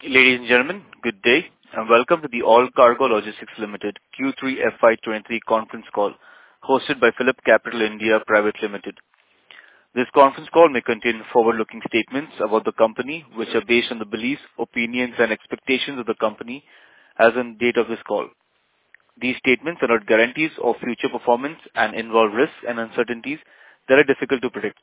Ladies and gentlemen, good day, and welcome to the All Cargo Logistics Limited Q3 FY23 conference call, hosted by PhillipCapital India Private Limited. This conference call may contain forward-looking statements about the company, which are based on the beliefs, opinions, and expectations of the company as on date of this call. These statements are not guarantees of future performance and involve risks and uncertainties that are difficult to predict.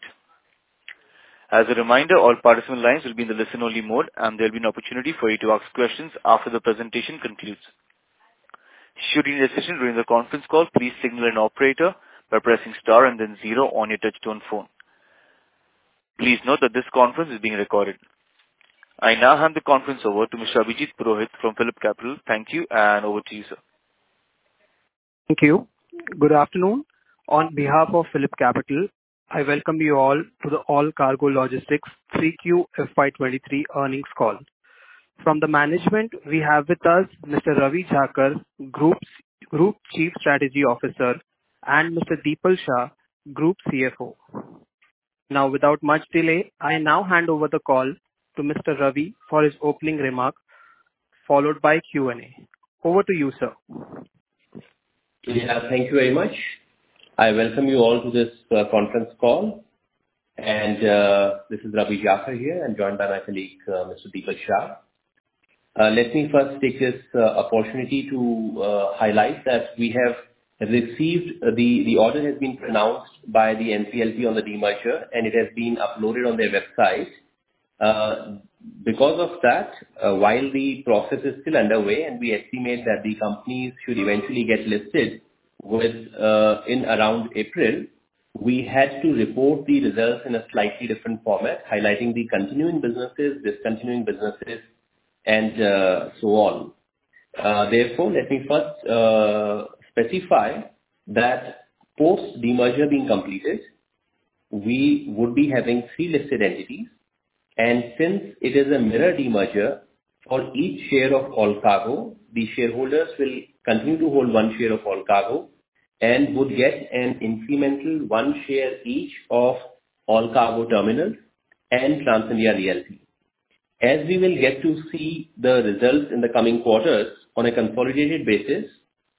As a reminder, all participant lines will be in the listen-only mode, and there will be an opportunity for you to ask questions after the presentation concludes. Should you need assistance during the conference call, please signal an operator by pressing star and then 0 on your touchtone phone. Please note that this conference is being recorded. I now hand the conference over to Mr. Abhijit Purohit from PhillipCapital. Thank you, and over to you, sir. Thank you. Good afternoon. On behalf of PhillipCapital, I welcome you all to the All Cargo Logistics 3Q FY23 earnings call. From the management, we have with us Mr. Ravi Jhakar, Group Chief Strategy Officer, and Mr. Deepal Shah, Group CFO. Now, without much delay, I now hand over the call to Mr. Ravi for his opening remark, followed by Q&A. Over to you, sir. Yeah, thank you very much. I welcome you all to this conference call, and this is Ravi Jhakar here, and joined by my colleague, Mr. Deepal Shah. Let me first take this opportunity to highlight that we have received the order has been pronounced by the NCLT on the demerger, and it has been uploaded on their website. Because of that, while the process is still underway, and we estimate that the companies should eventually get listed with in around April, we had to report the results in a slightly different format, highlighting the continuing businesses, discontinuing businesses, and so on. Therefore, let me first specify that post demerger being completed, we would be having 3 listed entities, and since it is a mirror demerger, for each share of All Cargo, the shareholders will continue to hold 1 share of All Cargo and would get an incremental 1 share each of All Cargo Terminals and TransIndia Realty. As we will get to see the results in the coming quarters on a consolidated basis,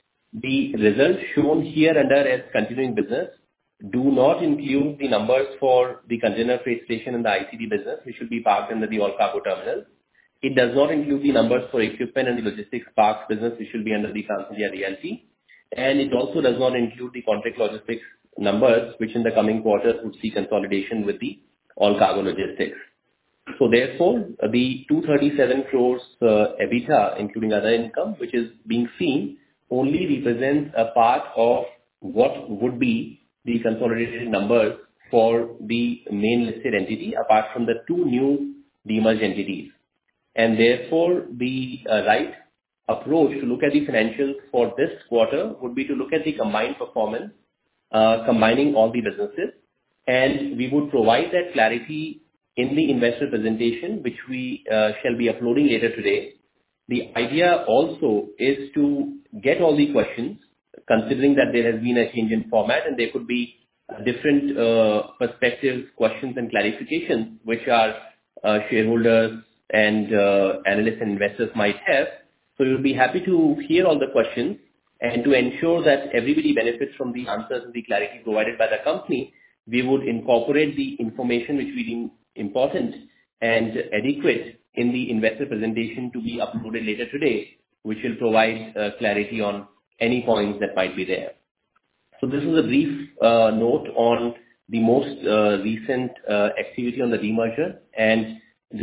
the results shown here under as continuing business do not include the numbers for the container freight station and the ICD business, which will be parked under the All Cargo Terminals. It does not include the numbers for equipment and the logistics parks business, which will be under the TransIndia Realty. And it also does not include the contract logistics numbers, which in the coming quarters would see consolidation with the All Cargo Logistics. So therefore, the 237 crores EBITDA, including other income, which is being seen, only represents a part of what would be the consolidated numbers for the main listed entity, apart from the 2 new demerged entities. And therefore, the right approach to look at the financials for this quarter would be to look at the combined performance, combining all the businesses, and we would provide that clarity in the investor presentation, which we shall be uploading later today. The idea also is to get all the questions, considering that there has been a change in format and there could be different perspectives, questions and clarifications which our shareholders and analysts and investors might have. So we'll be happy to hear all the questions, and to ensure that everybody benefits from the answers and the clarity provided by the company, we would incorporate the information which we deem important and adequate in the investor presentation to be uploaded later today, which will provide clarity on any points that might be there. So this is a brief note on the most recent activity on the demerger and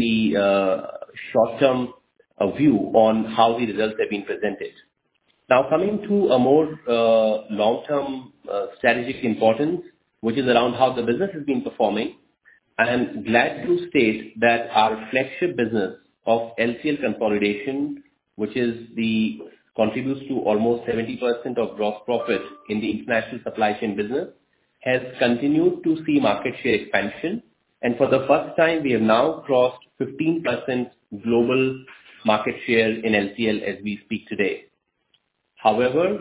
the short-term view on how the results have been presented. Now, coming to a more long-term strategic importance, which is around how the business has been performing, I am glad to state that our flagship business of LCL consolidation, which contributes to almost 70% of gross profit in the international supply chain business, has continued to see market share expansion. And for the first time, we have now crossed 15% global market share in LCL as we speak today. However,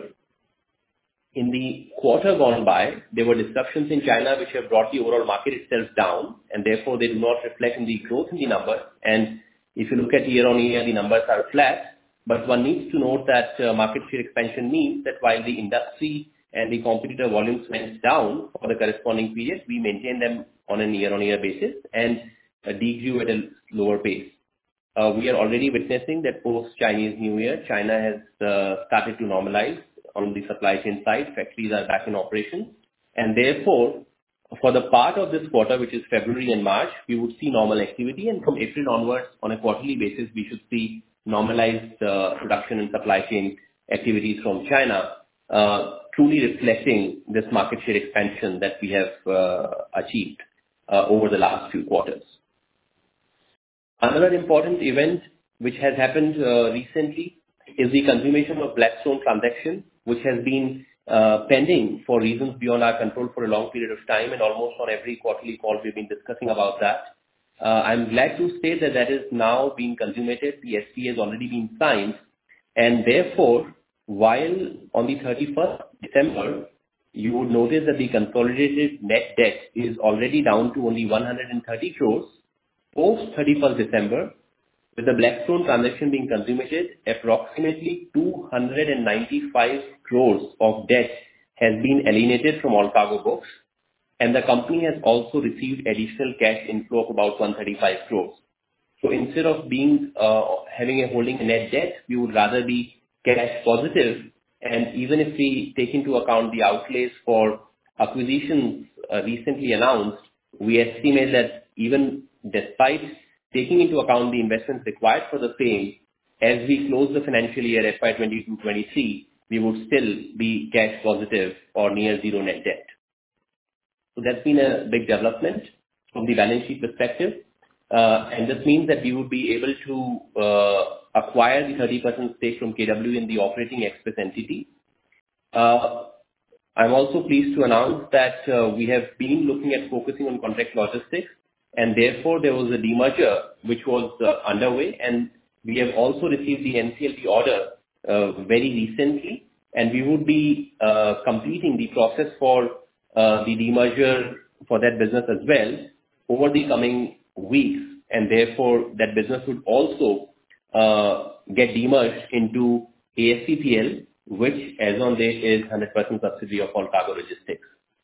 in the quarter gone by, there were disruptions in China which have brought the overall market itself down, and therefore they do not reflect in the growth in the numbers. And If you look at year-on-year, the numbers are flat, but one needs to note that market share expansion means that while the industry and the competitor volumes went down for the corresponding period, we maintained them on a year-on-year basis and degrew at a lower pace. We are already witnessing that post-Chinese New Year, China has started to normalize on the supply chain side. Factories are back in operation. And therefore, for the part of this quarter, which is February and March, we would see normal activity. And from April onwards, on a quarterly basis, we should see normalized production and supply chain activities from China, truly reflecting this market share expansion that we have achieved over the last few quarters. Another important event which has happened recently is the consummation of Blackstone transaction, which has been pending for reasons beyond our control for a long period of time, and almost on every quarterly call we've been discussing about that. I'm glad to state that that is now being consummated. The SPA has already been signed, and therefore, while on the 31st December, you would notice that the consolidated net debt is already down to only 130 crores. Post 31st December, with the Blackstone transaction being consummated, approximately 295 crores of debt has been alienated from All Cargo books, and the company has also received additional cash inflow of about 135 crores. So instead of being holding a net debt, we would rather be cash positive. And even if we take into account the outlays for acquisitions recently announced, we estimate that even despite taking into account the investments required for the same, as we close the financial year FY 22-23, we would still be cash positive or near zero net debt. So that's been a big development from the balance sheet perspective. And this means that we would be able to acquire the 30% stake from KW in the operating express entity. I'm also pleased to announce that we have been looking at focusing on contract logistics, and therefore there was a demerger which was underway, and we have also received the NCLT order very recently, and we would be completing the process for the demerger for that business as well over the coming weeks, and therefore that business would also get demerged into ASCPL, which as on date is 100% subsidiary of All Cargo Logistics.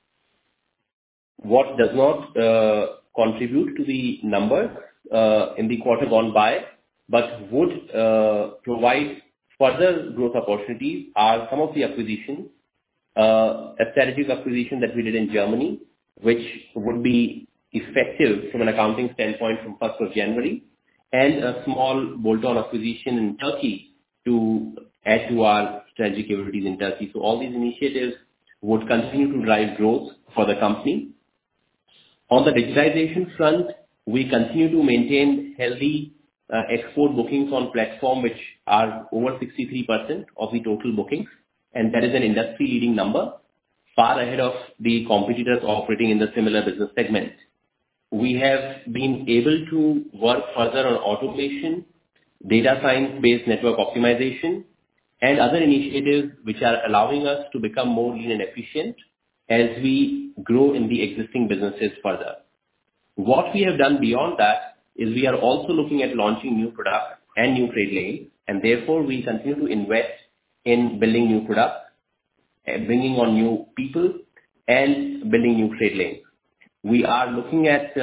What does not contribute to the numbers in the quarter gone by, but would provide further growth opportunities are some of the acquisitions. A strategic acquisition that we did in Germany, which would be effective from an accounting standpoint from 1st of January, and a small bolt-on acquisition in Turkey to add to our strategic capabilities in Turkey. So all these initiatives would continue to drive growth for the company. On the digitization front, we continue to maintain healthy export bookings on platform, which are over 63% of the total bookings, and that is an industry-leading number, far ahead of the competitors operating in the similar business segment. We have been able to work further on automation, data science-based network optimization, and other initiatives which are allowing us to become more lean and efficient as we grow in the existing businesses further. What we have done beyond that is we are also looking at launching new products and new trade lanes, and therefore we continue to invest in building new products, bringing on new people, and building new trade lanes. We are looking at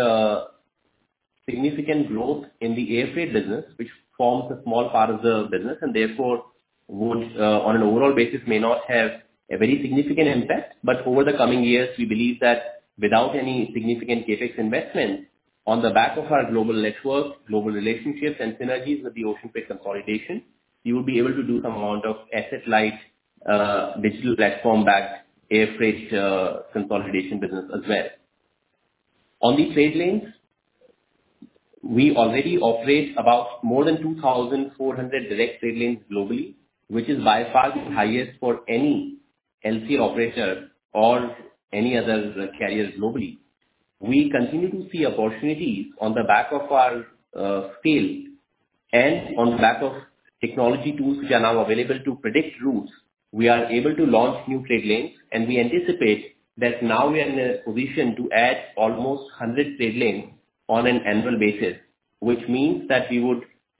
significant growth in the air freight business, which forms a small part of the business, and therefore would, on an overall basis, may not have a very significant impact. But over the coming years, we believe that without any significant capex investment, on the back of our global network, global relationships, and synergies with the ocean freight consolidation, you will be able to do some amount of asset-light, digital platform-backed air freight consolidation business as well. On the trade lanes, we already operate about more than 2,400 direct trade lanes globally, which is by far the highest for any LCA operator or any other carriers globally. We continue to see opportunities on the back of our scale and on the back of technology tools which are now available to predict routes. We are able to launch new trade lanes, and we anticipate that now we are in a position to add almost 100 trade lanes on an annual basis, which means that we would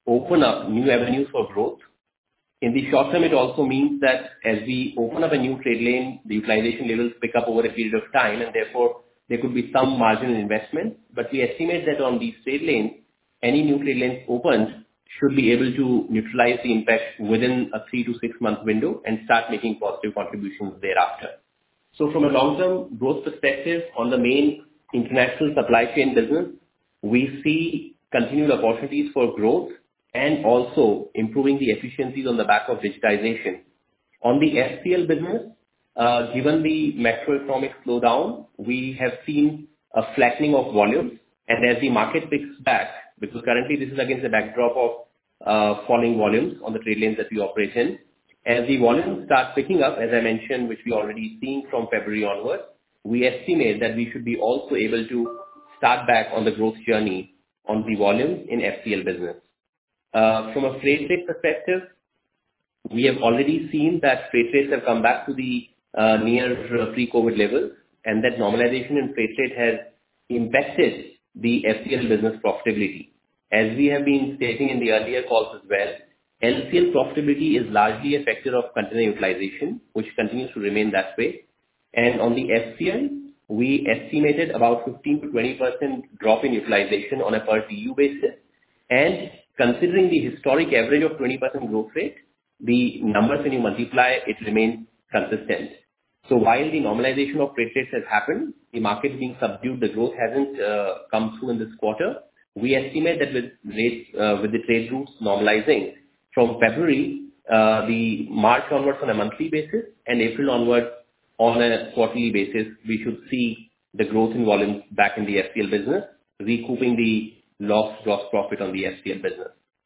open up new avenues for growth. In the short term, it also means that as we open up a new trade lane, the utilization levels pick up over a period of time, and therefore there could be some marginal investment. But we estimate that on these trade lanes, any new trade lanes opened should be able to neutralize the impact within a 3 to 6 month window and start making positive contributions thereafter. So from a long-term growth perspective, on the main international supply chain business, we see continued opportunities for growth and also improving the efficiencies on the back of digitization. On the FCL business, given the macroeconomic slowdown, we have seen a flattening of volumes, and as the market picks back, because currently this is against the backdrop of falling volumes on the trade lanes that we operate in. As the volumes start picking up, as I mentioned, which we already seen from February onwards, we estimate that we should be also able to start back on the growth journey on the volumes in FCL business. From a freight rate perspective, we have already seen that freight rates have come back to the near pre-COVID levels, and that normalization in freight rate has impacted the FCL business profitability. As we have been stating in the earlier calls as well, LCL profitability is largely a factor of container utilization, which continues to remain that way. And on the FCL, we estimated about 15 to 20% drop in utilization on a per TEU basis. And considering the historic average of 20% growth rate, the numbers when you multiply, it remains consistent. So while the normalization of freight rates has happened, the market being subdued, the growth hasn't come through in this quarter. We estimate that with the trade routes normalizing from February, the March onwards on a monthly basis and April onwards on a quarterly basis, we should see the growth in volumes back in the FCL business, recouping the lost gross profit on the FCL business.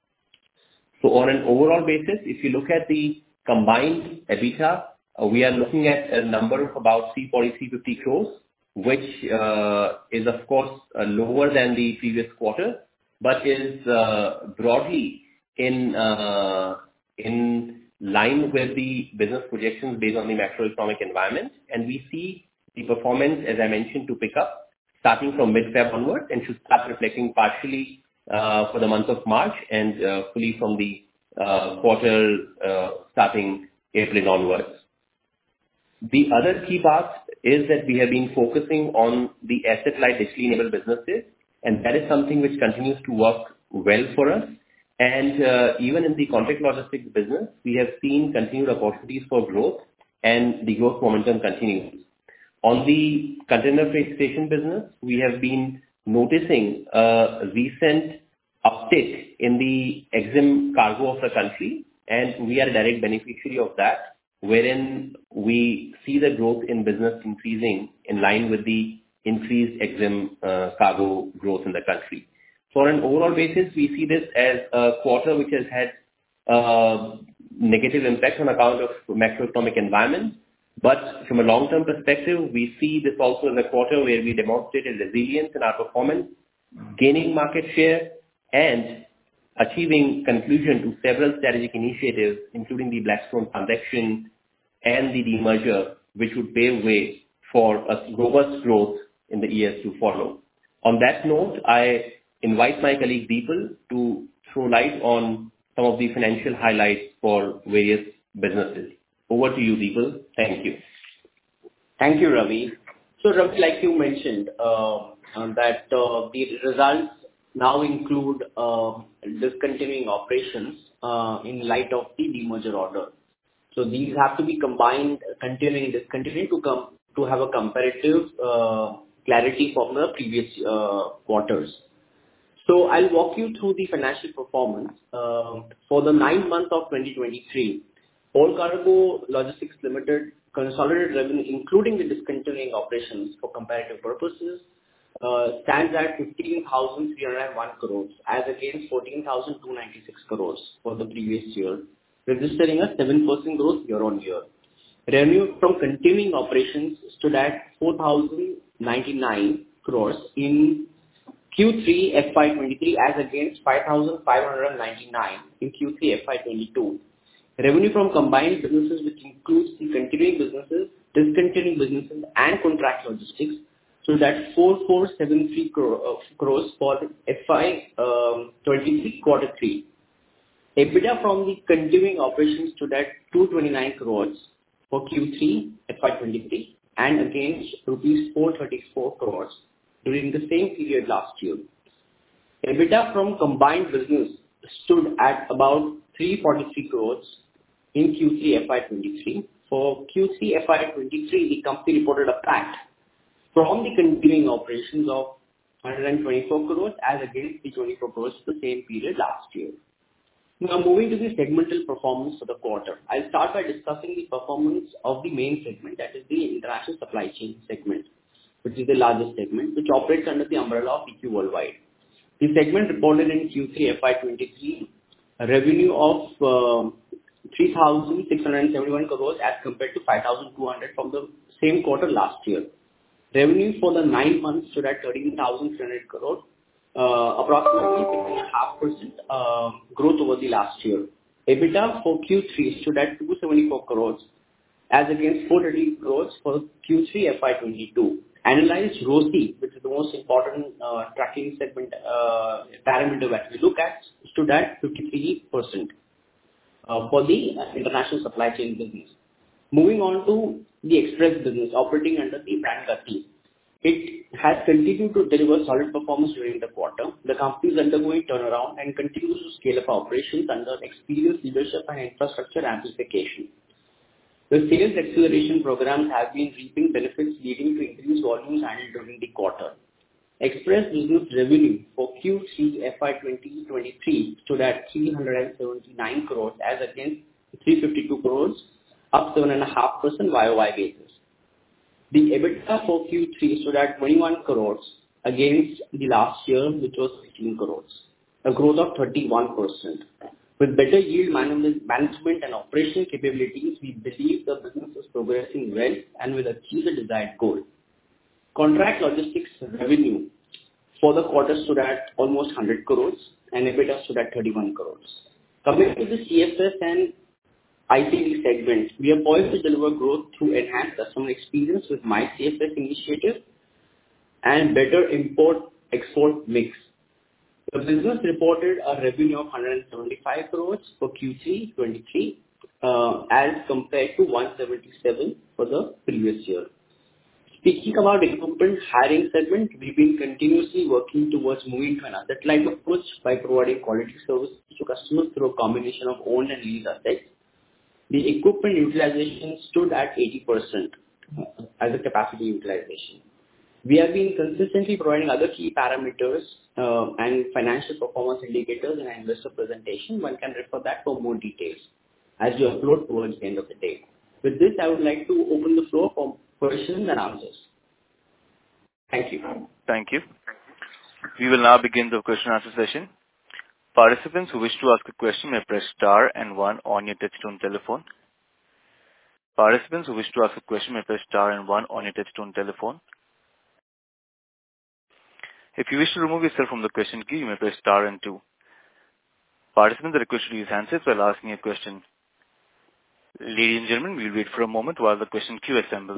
So on an overall basis, if you look at the combined EBITDA, we are looking at a number of about 340-350 crores, which is of course lower than the previous quarter, but is broadly in line with the business projections based on the macroeconomic environment. And we see the performance, as I mentioned, to pick up starting from mid-Feb onwards and should start reflecting partially for the month of March and fully from the quarter starting April onwards. The other key part is that we have been focusing on the asset-light digitally enabled businesses, and that is something which continues to work well for us. And even in the contract logistics business, we have seen continued opportunities for growth, and the growth momentum continues. On the container freight station business, we have been noticing a recent uptick in the EXIM cargo of the country, and we are a direct beneficiary of that, wherein we see the growth in business increasing in line with the increased EXIM cargo growth in the country. So on an overall basis, we see this as a quarter which has had negative impact on account of macroeconomic environment. But from a long-term perspective, we see this also as a quarter where we demonstrated resilience in our performance, gaining market share, and achieving conclusion to several strategic initiatives, including the Blackstone transaction and the demerger, which would pave way for a robust growth in the years to follow. On that note, I invite my colleague Deepal to throw light on some of the financial highlights for various businesses. Over to you, Deepal. Thank you. Thank you, Ravi. So, Ravi, like you mentioned, that the results now include discontinuing operations in light of the demerger order. So these have to be combined, continuing, discontinuing to have a comparative clarity from the previous quarters. So I'll walk you through the financial performance. For the 9 months of 2023, All Cargo Logistics Limited consolidated revenue, including the discontinuing operations for comparative purposes, stands at 15,301 crores as against 14,296 crores for the previous year, registering a 7% growth year on year. Revenue from continuing operations stood at 4,099 crores in Q3 FY23 as against 5,599 in Q3 FY22. Revenue from combined businesses, which includes the continuing businesses, discontinuing businesses, and contract logistics, so that's 4,473 crores for FY23 quarter 3, EBITDA from the continuing operations stood at 229 crores for Q3 FY23 and against rupees 434 crores during the same period last year. EBITDA from combined business stood at about 343 crores in Q3 FY23. For Q3 FY23, the company reported a PAT from the continuing operations of 124 crores as against the 24 crores for the same period last year. Now moving to the segmental performance for the quarter. I'll start by discussing the performance of the main segment, that is the international supply chain segment, which is the largest segment, which operates under the umbrella of EQ Worldwide. The segment reported in Q3 FY23 a revenue of 3,671 crores as compared to 5,200 from the same quarter last year. Revenue for the 9 months stood at 13,300 crores, approximately 6.5% growth over the last year. EBITDA for Q3 stood at 274 crores as against 430 crores for Q3 FY22. Analyzed ROCE, which is the most important tracking segment parameter that we look at, stood at 53% for the international supply chain business. Moving on to the express business operating under the brand Gati. It has continued to deliver solid performance during the quarter. The company is undergoing turnaround and continues to scale up operations under experienced leadership and infrastructure amplification. The sales acceleration programs have been reaping benefits leading to increased volumes handled during the quarter. Express business revenue for Q3 FY2023 stood at 379 crores as against 352 crores, up 7.5% YOY basis. The EBITDA for Q3 stood at 21 crores against the last year, which was 15 crores, a growth of 31%. With better yield management and operational capabilities, we believe the business is progressing well and will achieve the desired goal. Contract logistics revenue for the quarter stood at almost 100 crores and EBITDA stood at 31 crores. Coming to the CFS and ICD segment, we are poised to deliver growth through enhanced customer experience with My CFS initiative and better import-export mix. The business reported a revenue of 175 crores for Q3 23 as compared to 177 for the previous year. Speaking about equipment hiring segment, we've been continuously working towards moving to an asset-light approach by providing quality services to customers through a combination of owned and leased assets. The equipment utilization stood at 80% as a capacity utilization. We have been consistently providing other key parameters and financial performance indicators in our investor presentation. One can refer that for more details as you upload towards the end of the day. With this, I would like to open the floor for questions and answers. Thank you. Thank you. We will now begin the question and answer session. Participants who wish to ask a question may press star and 1 on your touchtone telephone. Participants who wish to ask a question may press star and 1 on your touchtone telephone. If you wish to remove yourself from the question queue, you may press star and 2. Participants are requested to use handsets while asking a question. Ladies and gentlemen, we will wait for a moment while the question queue assembles.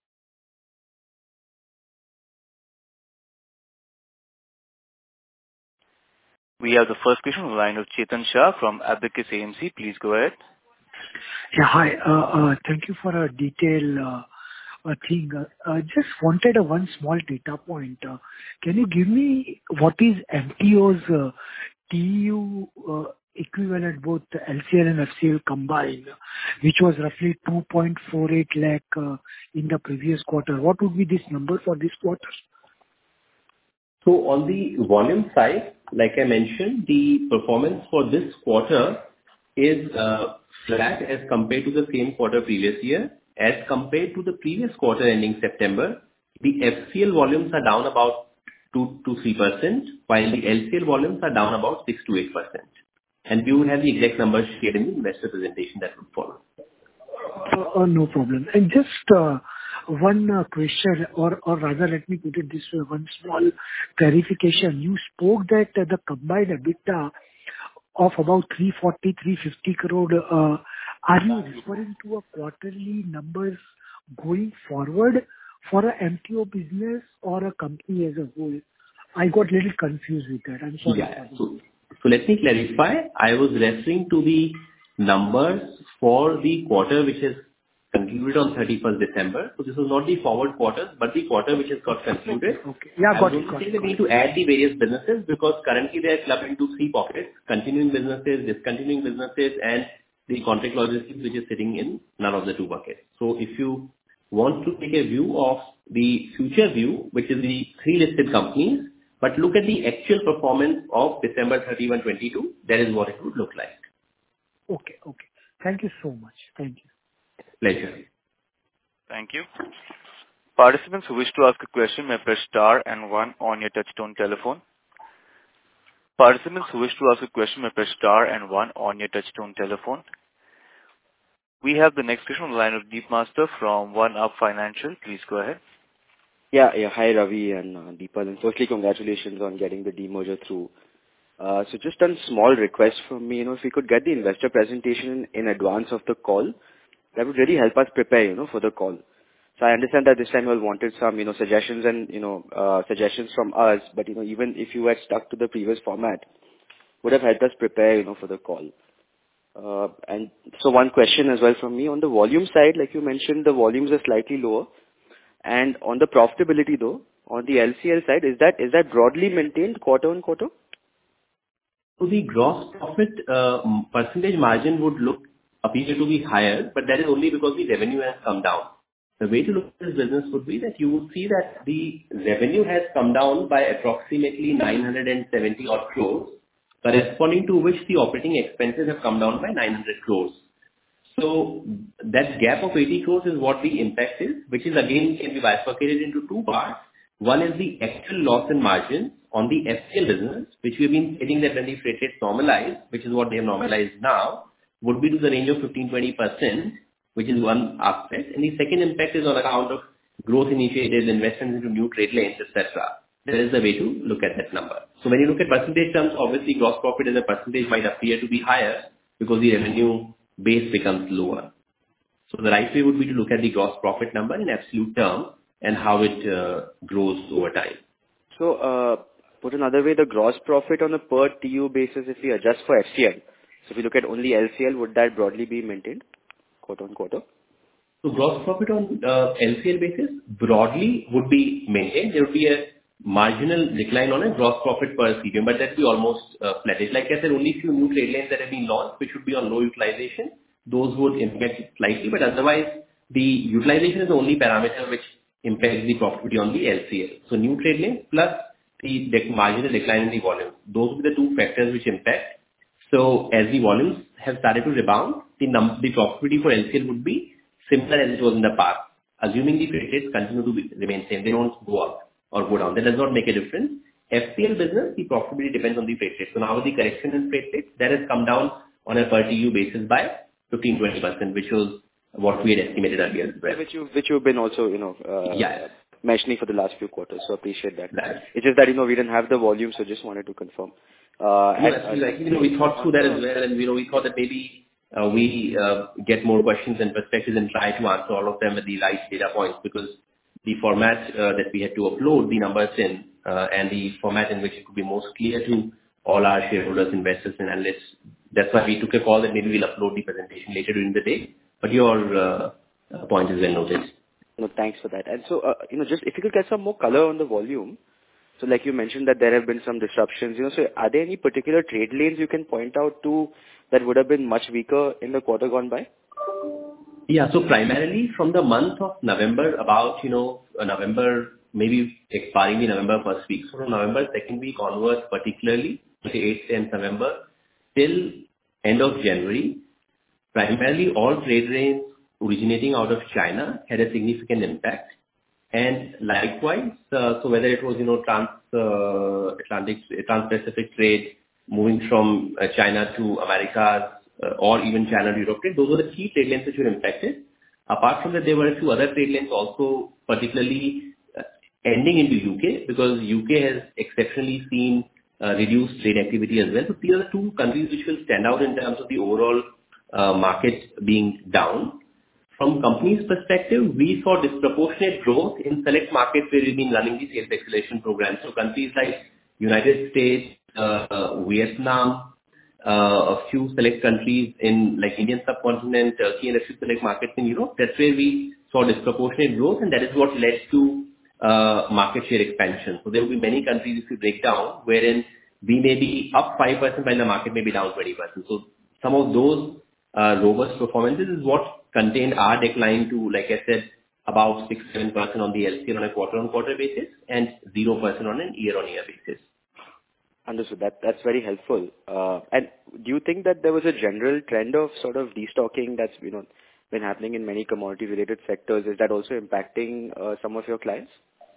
We have the first question on the line of Chetan Shah from Abacus AMC. Please go ahead. Yeah, hi. Thank you for a detailed thing. Just wanted one small data point. Can you give me what is MTO's TEU equivalent, both LCL and FCL combined, which was roughly 2.48 lakh in the previous quarter? What would be this number for this quarter? So on the volume side, like I mentioned, the performance for this quarter is flat as compared to the same quarter previous year. As compared to the previous quarter ending September, the FCL volumes are down about 2 to 3%, while the LCL volumes are down about 6 to 8%. And we will have the exact numbers shared in the investor presentation that will follow. No problem. And just one question, or rather let me put it this way, one small clarification. You spoke that the combined EBITDA of about 340-350 crore, are you referring to a quarterly numbers going forward for a MTO business or a company as a whole? I got a little confused with that. I'm sorry. Yeah. So let me clarify. I was referring to the numbers for the quarter which has concluded on 31st December. So this was not the forward quarters, but the quarter which has got concluded. Okay. Yeah, got it. We need to add the various businesses because currently they are clubbed into three pockets: continuing businesses, discontinuing businesses, and the contract logistics, which is sitting in none of the two buckets. So if you want to take a view of the future view, which is the three listed companies, but look at the actual performance of December 31, 22, that is what it would look like. Okay. Okay. Thank you so much. Thank you. Pleasure. Thank you. Participants who wish to ask a question may press star and 1 on your touchtone telephone. Participants who wish to ask a question may press star and 1 on your touchtone telephone. We have the next question on the line of Deep Master from One Up Financial. Please go ahead. Yeah. Hi, Ravi and Deepal. And firstly, congratulations on getting the demerger through. So just a small request from me, if we could get the investor presentation in advance of the call, that would really help us prepare, for the call. So I understand that this time you all wanted some, suggestions and, suggestions from us, but, even if you had stuck to the previous format, would have helped us prepare, for the call. And so one question as well from me on the volume side, like you mentioned, the volumes are slightly lower. And on the profitability though, on the LCL side, is that broadly maintained quarter on quarter? So the gross profit percentage margin would appear to be higher, but that is only because the revenue has come down. The way to look at this business would be that you will see that the revenue has come down by approximately 970 odd crores, corresponding to which the operating expenses have come down by 900 crores. So that gap of 80 crores is what the impact is, which is again can be bifurcated into two parts. One is the actual loss in margin on the FCL business, which we've been stating that when the freight rates normalize, which is what they have normalized now, would be to the range of 15-20%, which is one aspect. And the second impact is on account of growth initiatives, investments into new trade lanes, etc. That is the way to look at that number. So when you look at percentage terms, obviously gross profit as a percentage might appear to be higher because the revenue base becomes lower. So the right way would be to look at the gross profit number in absolute terms and how it grows over time. So, put another way, the gross profit on a per TU basis, if we adjust for FCL, so if we look at only LCL, would that broadly be maintained quarter on quarter? So gross profit on LCL basis broadly would be maintained. There would be a marginal decline on a gross profit per CBM, but that would be almost flattish. Like I said, only few new trade lanes that have been launched, which would be on low utilization, those would impact it slightly, but otherwise the utilization is the only parameter which impacts the profitability on the LCL. So new trade lanes plus the marginal decline in the volume. Those would be the two factors which impact. So as the volumes have started to rebound, the profitability for LCL would be similar as it was in the past, assuming the freight rates continue to remain same. They don't go up or go down. That does not make a difference. FCL business, the profitability depends on the freight rate. So now with the correction in freight rates, that has come down on a per TU basis by 15-20%, which was what we had estimated earlier as well. Which you've been also, mentioning for the last few quarters, so appreciate that. Right. It's just that, we didn't have the volume, so just wanted to confirm. We thought through that as well, and, we thought that maybe we get more questions and perspectives and try to answer all of them with the right data points, because the format that we had to upload the numbers in and the format in which it could be most clear to all our shareholders, investors and analysts. That's why we took a call that maybe we'll upload the presentation later during the day. But your point is well noted. No, thanks for that. And so, just if you could get some more color on the volume. So like you mentioned that there have been some disruptions, so are there any particular trade lanes you can point out to that would have been much weaker in the quarter gone by? Yeah, so primarily from the month of November, about, November, maybe expiring the November first week. So from November second week onwards, particularly, the 8th and November, till end of January, primarily all trade lanes originating out of China had a significant impact. And likewise, so whether it was, trans-Pacific trade moving from China to Americas or even China to Europe trade, those were the key trade lanes which were impacted. Apart from that, there were a few other trade lanes also, particularly ending into UK, because UK has exceptionally seen reduced trade activity as well. So these are the two countries which will stand out in terms of the overall market being down. From company's perspective, we saw disproportionate growth in select markets where we've been running the sales acceleration program. So countries like United States, Vietnam, a few select countries in like Indian subcontinent, Turkey, and a few select markets in Europe. That's where we saw disproportionate growth, and that is what led to market share expansion. So there will be many countries, if you break down, wherein we may be up 5% while the market may be down 20%. So some of those robust performances is what contained our decline to, like I said, about 6-7% on the LCL on a quarter-on-quarter basis and 0% on a year-on-year basis. Understood. That's very helpful. And do you think that there was a general trend of sort of destocking that's been happening in many commodity-related sectors? Is that also impacting some of your clients?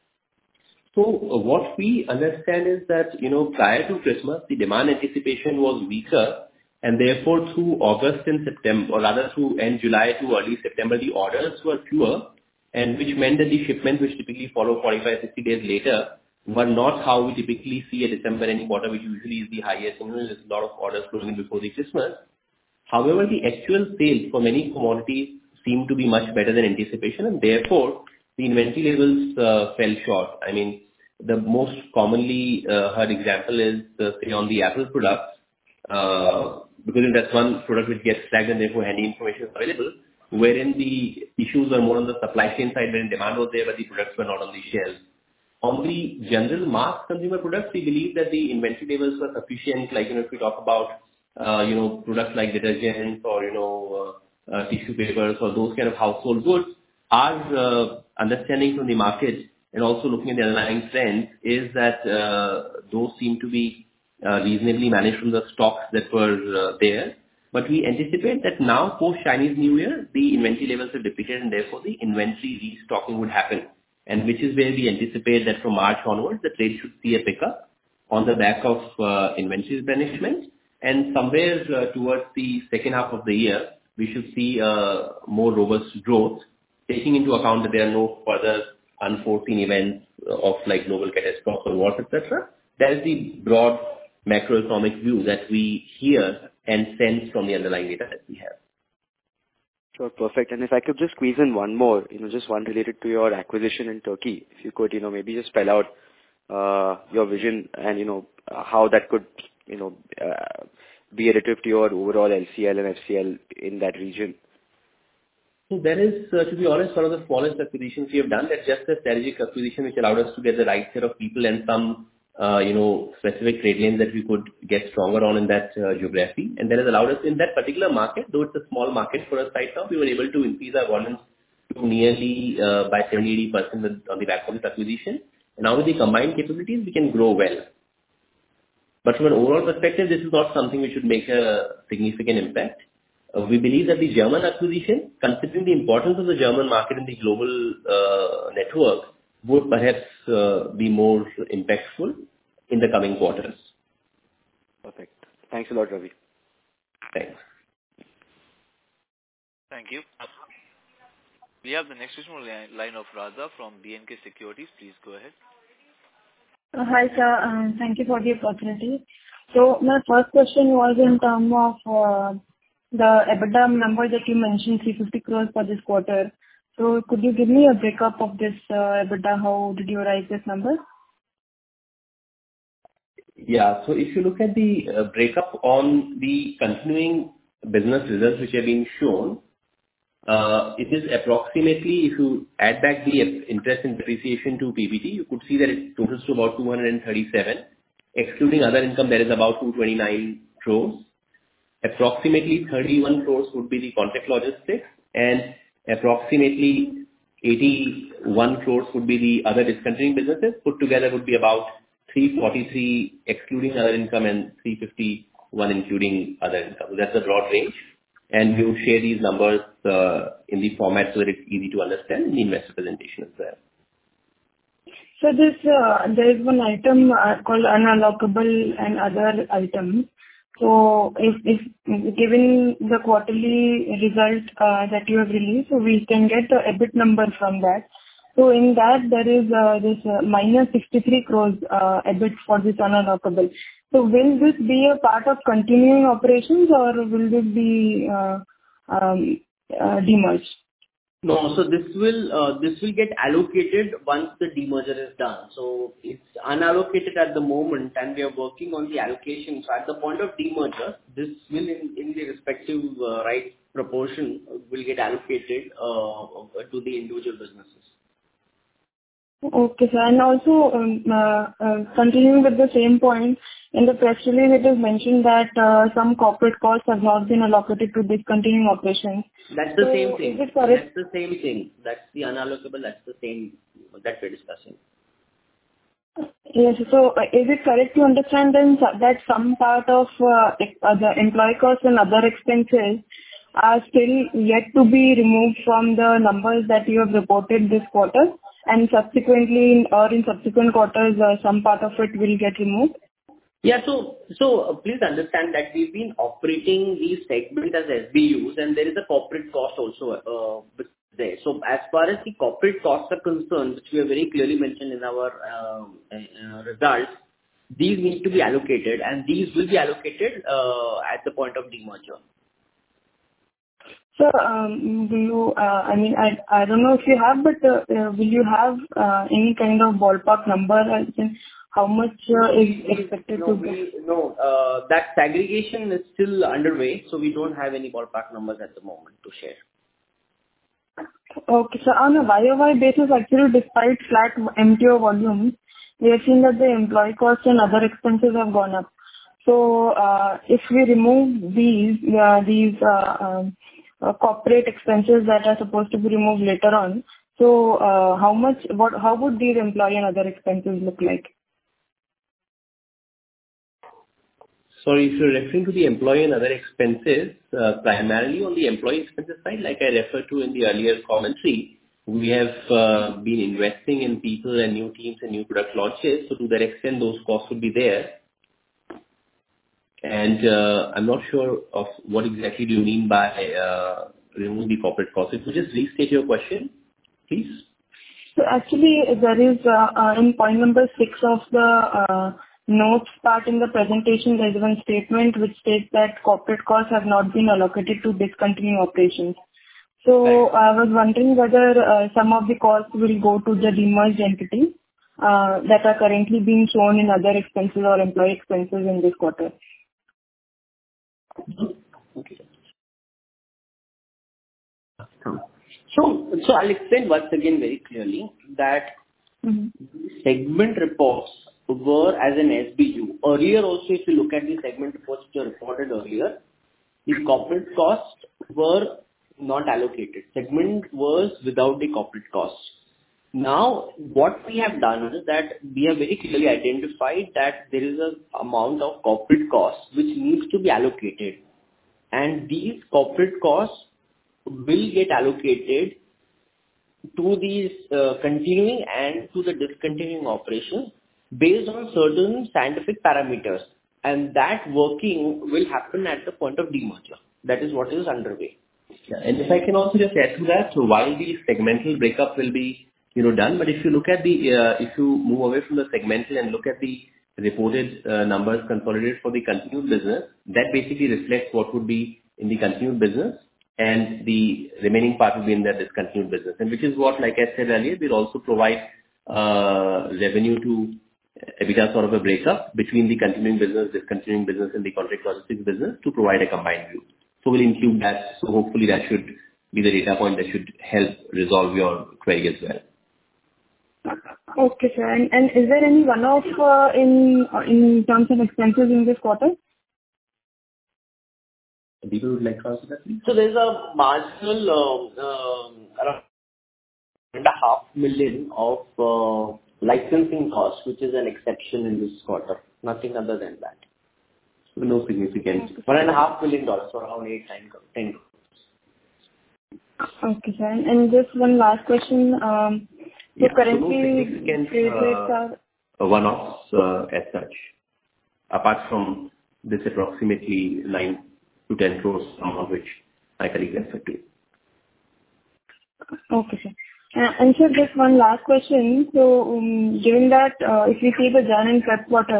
So what we understand is that prior to Christmas, the demand anticipation was weaker, and therefore through August and September, or rather through end July to early September, the orders were fewer, and which meant that the shipments, which typically follow 45-60 days later, were not how we typically see a December end quarter, which usually is the highest. There's a lot of orders flowing in before the Christmas. However, the actual sales for many commodities seem to be much better than anticipation, and therefore the inventory levels fell short. I mean, the most commonly heard example is, say, on the Apple products, because that's one product which gets flagged and therefore handy information is available, wherein the issues are more on the supply chain side, wherein demand was there, but the products were not on the shelves. On the general mass consumer products, we believe that the inventory levels were sufficient. Like, if we talk about, products like detergents or, tissue papers or those kind of household goods, our understanding from the market and also looking at the underlying trends is that those seem to be reasonably managed from the stocks that were there. But we anticipate that now, post-Chinese New Year, the inventory levels are depleted and therefore the inventory restocking would happen. And which is where we anticipate that from March onwards, the trade should see a pickup on the back of inventory replenishment. And somewhere towards the second half of the year, we should see more robust growth, taking into account that there are no further unforeseen events of like global catastrophes or wars, etc. That is the broad macroeconomic view that we hear and sense from the underlying data that we have. Sure, perfect. And if I could just squeeze in one more, just one related to your acquisition in Turkey, if you could, maybe just spell out your vision and, how that could, be additive to your overall LCL and FCL in that region. So that is, to be honest, one of the smallest acquisitions we have done. That's just a strategic acquisition which allowed us to get the right set of people and some, specific trade lanes that we could get stronger on in that geography. And that has allowed us in that particular market, though it's a small market for us right now, we were able to increase our volumes to nearly by 70-80% on the back of this acquisition. And now with the combined capabilities, we can grow well. But from an overall perspective, this is not something which should make a significant impact. We believe that the German acquisition, considering the importance of the German market in the global network, would perhaps be more impactful in the coming quarters. Perfect. Thanks a lot, Ravi. Thanks. Thank you. We have the next question on the line of Radha from B&K Securities. Please go ahead. Hi, sir. Thank you for the opportunity. So my first question was in terms of the EBITDA number that you mentioned, 350 crores for this quarter. So could you give me a breakup of this EBITDA? How did you arrive this number? Yeah. So if you look at the breakup on the continuing business results which have been shown, it is approximately, if you add back the interest and depreciation to PBT, you could see that it totals to about 237. Excluding other income, that is about 229 crores. Approximately 31 crores would be the contract logistics, and approximately 81 crores would be the other discontinuing businesses. Put together would be about 343 excluding other income and 351 including other income. So that's a broad range. And we will share these numbers in the format so that it's easy to understand in the investor presentation as well. So this there is one item called unallocable and other items. So if given the quarterly result that you have released, so we can get the EBIT number from that. So in that there is this minus 63 crores EBIT for this unallocable. So will this be a part of continuing operations or will this be demerged? No, so this will get allocated once the demerger is done. So it's unallocated at the moment, and we are working on the allocation. So at the point of demerger, this will in the respective right proportion will get allocated to the individual businesses. Okay, sir. And also, continuing with the same point, in the press release, it is mentioned that some corporate costs have not been allocated to discontinuing operations. That's the same thing. Is it correct? That's the same thing. That's the unallocable. That's the same that we're discussing. Yes. So, is it correct to understand then that some part of the employee costs and other expenses are still yet to be removed from the numbers that you have reported this quarter, and subsequently in subsequent quarters, some part of it will get removed? Yeah. So please understand that we've been operating these segments as SBUs, and there is a corporate cost also there. So as far as the corporate costs are concerned, which we have very clearly mentioned in our results, these need to be allocated, and these will be allocated at the point of demerger. So, do you, I mean, I don't know if you have, but will you have any kind of ballpark number as in how much is expected to be? No, that segregation is still underway, so we don't have any ballpark numbers at the moment to share. Okay. So on a YOY basis, actually, despite flat MTO volumes, we have seen that the employee costs and other expenses have gone up. So, if we remove these corporate expenses that are supposed to be removed later on, so how would these employee and other expenses look like? Sorry, if you're referring to the employee and other expenses, primarily on the employee expenses side, like I referred to in the earlier commentary, we have been investing in people and new teams and new product launches. So to that extent, those costs would be there. And I'm not sure of what exactly do you mean by removing the corporate costs. If you just restate your question, please. So actually, there is in point number 6 of the notes part in the presentation, there is one statement which states that corporate costs have not been allocated to discontinued operations. So I was wondering whether some of the costs will go to the demerged entity that are currently being shown in other expenses or employee expenses in this quarter. Okay. So I'll explain once again very clearly that segment reports were as an SBU. Earlier also, if you look at the segment reports which were reported earlier, the corporate costs were not allocated. Segment was without the corporate costs. Now, what we have done is that we have very clearly identified that there is an amount of corporate costs which needs to be allocated. And these corporate costs will get allocated to these continuing and to the discontinuing operations based on certain scientific parameters. And that working will happen at the point of demerger. That is what is underway. Yeah, and if I can also just add to that, so while the segmental breakup will be done, but if you look at the if you move away from the segmental and look at the reported numbers consolidated for the continued business, that basically reflects what would be in the continued business, and the remaining part will be in the discontinued business. And which is what, like I said earlier, we'll also provide revenue to EBITDA sort of a breakup between the continuing business, discontinuing business, and the contract logistics business to provide a combined view. So we'll include that. So hopefully that should be the data point that should help resolve your query as well. Okay, sir. And is there any one-off in terms of expenses in this quarter? People would like to answer that, please? So there's a marginal around $2.5 million of licensing costs, which is an exception in this quarter. Nothing other than that. So no significant. $1.5 million, so around 8-10 crores. Okay, sir. And just one last question. So currently, so no significant one-offs as such, apart from this approximately 9 to 10 crores amount which my colleague referred to. Okay, sir. And sir, just one last question. So, given that if we see the Jan and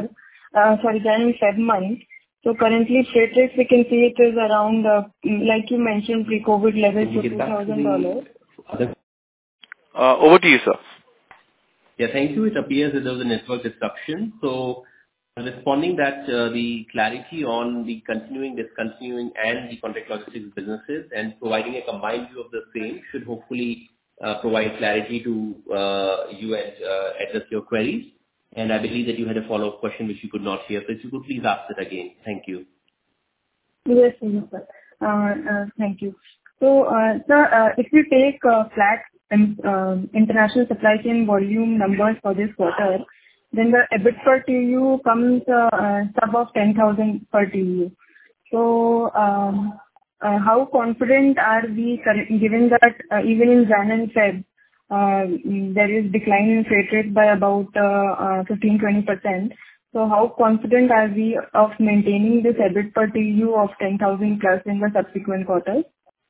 Feb month, so currently freight rates we can see it is around, like you mentioned, pre-COVID levels of $2,000. Over to you, sir. Yeah, thank you. It appears that there was a network disruption. So responding that the clarity on the continuing, discontinuing, and the contract logistics businesses and providing a combined view of the same should hopefully provide clarity to you and address your queries. And I believe that you had a follow-up question which you could not hear. So if you could please ask it again. Thank you. Yes, sir. Thank you. So, sir, if you take flat international supply chain volume numbers for this quarter, then the EBIT per TEU comes sub of 10,000 per TEU. So, how confident are we, given that even in Jan and Feb, there is decline in freight rate by about 15-20%. So how confident are we of maintaining this EBIT per TEU of 10,000 plus in the subsequent quarters?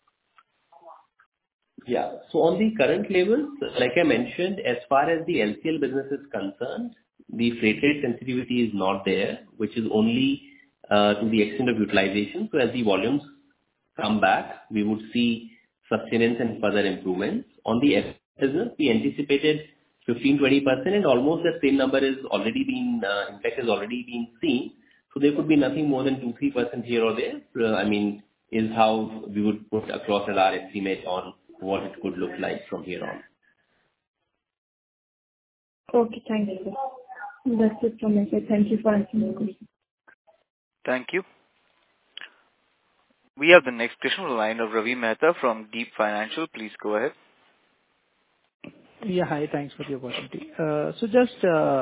Yeah. So on the current levels, like I mentioned, as far as the LCL business is concerned, the freight rate sensitivity is not there, which is only to the extent of utilization. So as the volumes come back, we would see sustenance and further improvements. On the F business, we anticipated 15-20%, and almost the same number is already been, in fact, has already been seen. So there could be nothing more than 2-3% here or there. I mean, is how we would put across our estimate on what it could look like from here on. Okay, thank you. That's it from my side. Thank you for answering the question. Thank you. We have the next question on the line of Ravi Mehta from Deep Financial. Please go ahead. Yeah, hi. Thanks for the opportunity. So just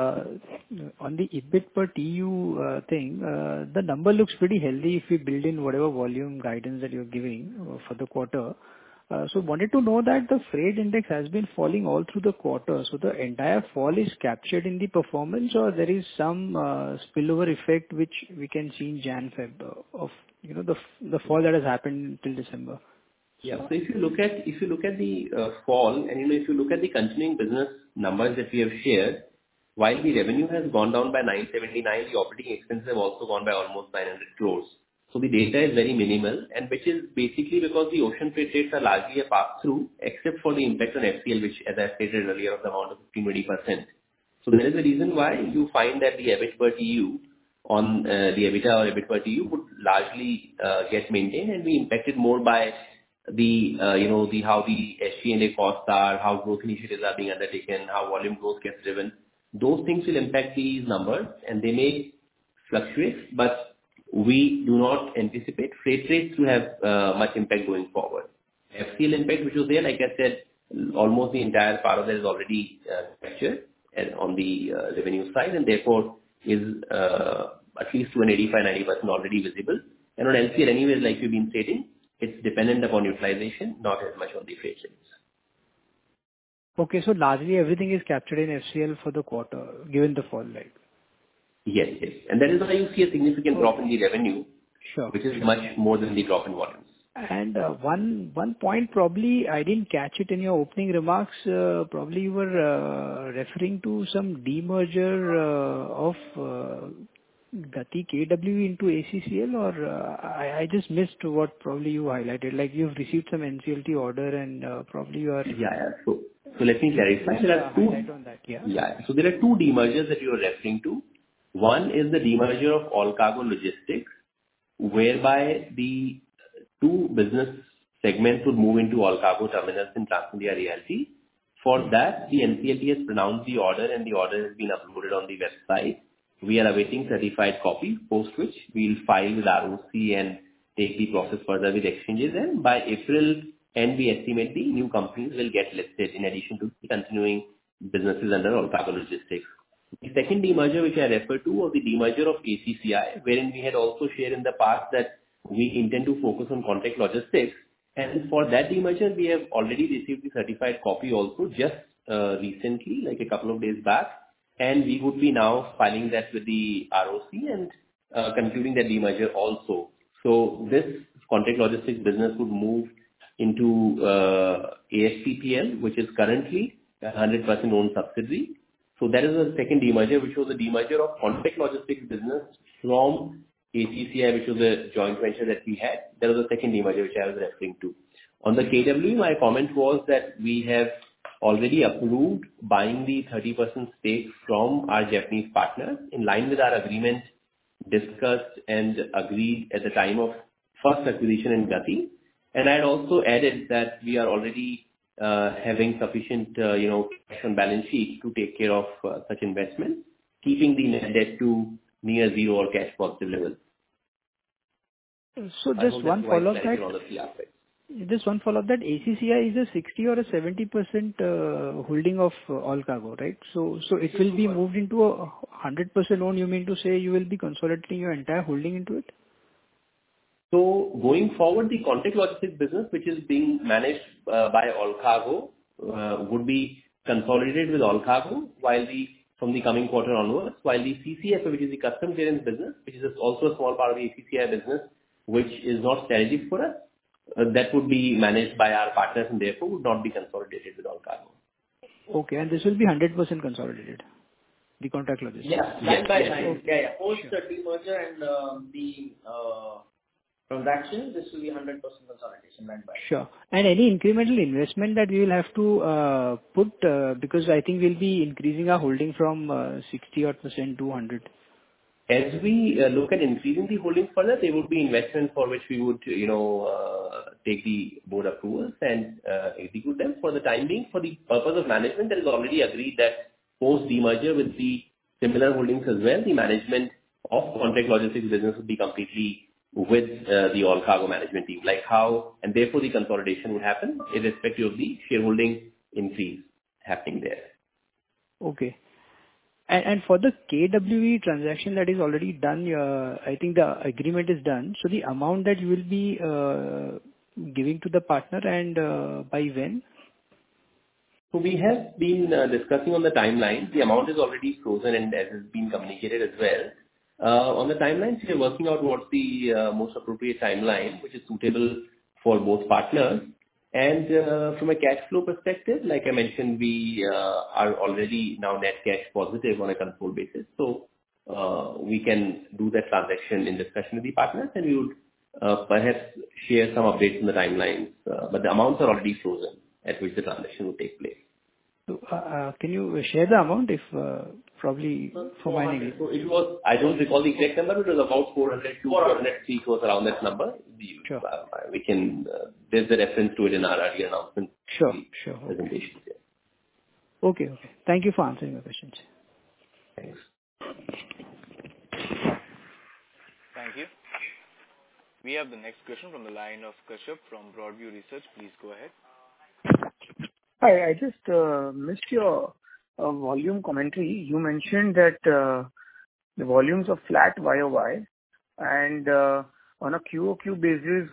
on the EBIT per TEU thing, the number looks pretty healthy if we build in whatever volume guidance that you're giving for the quarter. So wanted to know that the freight index has been falling all through the quarter. So the entire fall is captured in the performance, or there is some spillover effect which we can see in Jan Feb of the fall that has happened till December. Yeah. So if you look at the fall, and if you look at the continuing business numbers that we have shared, while the revenue has gone down by 979, the operating expenses have also gone by almost 900 crores. So the data is very minimal, and which is basically because the ocean freight rates are largely a pass-through, except for the impact on FCL, which, as I stated earlier, of the amount of 15-20%. So there is a reason why you find that the EBIT per TEU on the EBITDA or EBIT per TEU would largely get maintained and be impacted more by the how the SG&A costs are, how growth initiatives are being undertaken, how volume growth gets driven. Those things will impact these numbers, and they may fluctuate, but we do not anticipate freight rates to have much impact going forward. FCL impact, which was there, like I said, almost the entire part of that is already captured on the revenue side, and therefore is at least to an 85-90% already visible. And on LCL, anyways, like you've been stating, it's dependent upon utilization, not as much on the freight rates. Okay, so largely everything is captured in FCL for the quarter, given the fall, right? Yes. And that is why you see a significant drop in the revenue, which is much more than the drop in volumes. And one point probably I didn't catch it in your opening remarks. Probably you were referring to some demerger of Gati KW into ACCL, or I just missed what probably you highlighted. Like you've received some NCLT order and probably you are... Yeah. So let me clarify. There are two. Highlight on that, yeah. Yeah. So there are two demergers that you are referring to. One is the demerger of All Cargo Logistics, whereby the two business segments would move into All Cargo Terminals in Trans-India Realty. For that, the NCLT has pronounced the order, and the order has been uploaded on the website. We are awaiting certified copy, post which we will file with ROC and take the process further with exchanges. And by April end, we estimate the new companies will get listed in addition to the continuing businesses under All Cargo Logistics. The second demerger which I referred to was the demerger of ACCI, wherein we had also shared in the past that we intend to focus on contract logistics. And for that demerger, we have already received the certified copy also just recently, like a couple of days back. And we would be now filing that with the ROC and concluding that demerger also. So this contract logistics business would move into ASCPL, which is currently a 100% owned subsidiary. So that is the second demerger, which was a demerger of contract logistics business from ACCI, which was a joint venture that we had. That was the second demerger which I was referring to. On the KWE, my comment was that we have already approved buying the 30% stake from our Japanese partners in line with our agreement discussed and agreed at the time of first acquisition in Gati. And I had also added that we are already having sufficient, cash on balance sheet to take care of such investments, keeping the net debt to near zero or cash positive levels. So just one follow-up that ACCI is a 60 or a 70% holding of All Cargo, right? So it will be moved into a 100% own. You mean to say you will be consolidating your entire holding into it? So going forward, the contract logistics business, which is being managed by All Cargo, would be consolidated with All Cargo from the coming quarter onwards, while the CCF, which is the custom clearance business, which is also a small part of the ACCI business, which is not strategic for us, that would be managed by our partners and therefore would not be consolidated with All Cargo. Okay, and this will be 100% consolidated, the contract logistics? Line by line. Yeah. Post the demerger and the transaction, this will be 100% consolidation line by line. Sure. And any incremental investment that we will have to put, because I think we'll be increasing our holding from 60% to 100. As we look at increasing the holdings further, there would be investment for which we would, take the board approvals and execute them. For the time being, for the purpose of management, there is already agreed that post demerger with the similar holdings as well, the management of contract logistics business would be completely with the All Cargo management team, and therefore the consolidation would happen irrespective of the shareholding increase happening there. Okay. And for the KWE transaction that is already done, I think the agreement is done. So the amount that you will be giving to the partner and by when? So we have been discussing on the timeline. The amount is already frozen and as has been communicated as well. On the timelines, we are working out what's the most appropriate timeline, which is suitable for both partners. And from a cash flow perspective, like I mentioned, we are already now net cash positive on a control basis. So we can do that transaction in discussion with the partners, and we would perhaps share some updates on the timelines. But the amounts are already frozen at which the transaction will take place. So, can you share the amount if probably for my name? So it was, I don't recall the exact number, but it was about 400 to 403 crores around that number. Sure. We can, there's a reference to it in our earlier announcement. Sure. Presentation. Okay. Thank you for answering my questions. Thanks. Thank you. We have the next question from the line of Kashyap from Broadview Research. Please go ahead. Hi, I just missed your volume commentary. You mentioned that the volumes are flat YOY, and on a QOQ basis,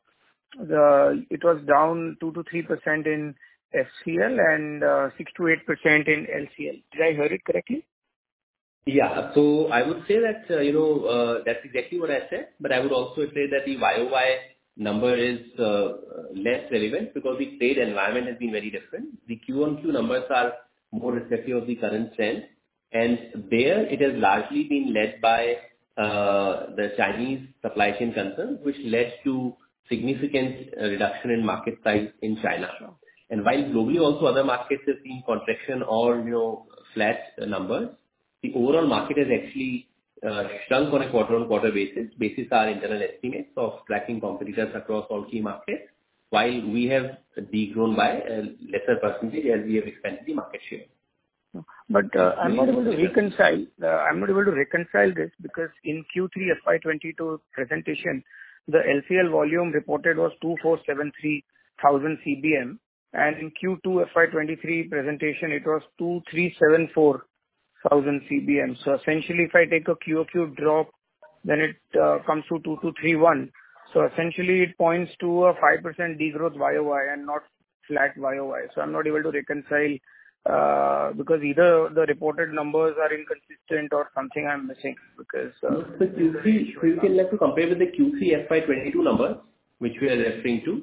it was down 2 to 3% in FCL and 6 to 8% in LCL. Did I hear it correctly? Yeah. So I would say that, that's exactly what I said, but I would also say that the YOY number is less relevant because the trade environment has been very different. The Q-on-Q numbers are more reflective of the current trend, and there it has largely been led by the Chinese supply chain concerns, which led to significant reduction in market size in China. Sure. And while globally also other markets have seen contraction or, flat numbers, the overall market has actually shrunk on a quarter-on-quarter basis our internal estimates of tracking competitors across all key markets, while we have degrown by a lesser percentage as we have expanded the market share. But I'm not able to reconcile. This because in Q3 FY22 presentation, the LCL volume reported was 2473,000 CBM, and in Q2 FY23 presentation it was 2374,000 CBM. So essentially, if I take a QOQ drop, then it comes to 2231. So essentially, it points to a 5% degrowth YOY and not flat YOY. So I'm not able to reconcile because either the reported numbers are inconsistent or something I'm missing because. The Q3, you can have to compare with the Q3 FY22 numbers, which we are referring to.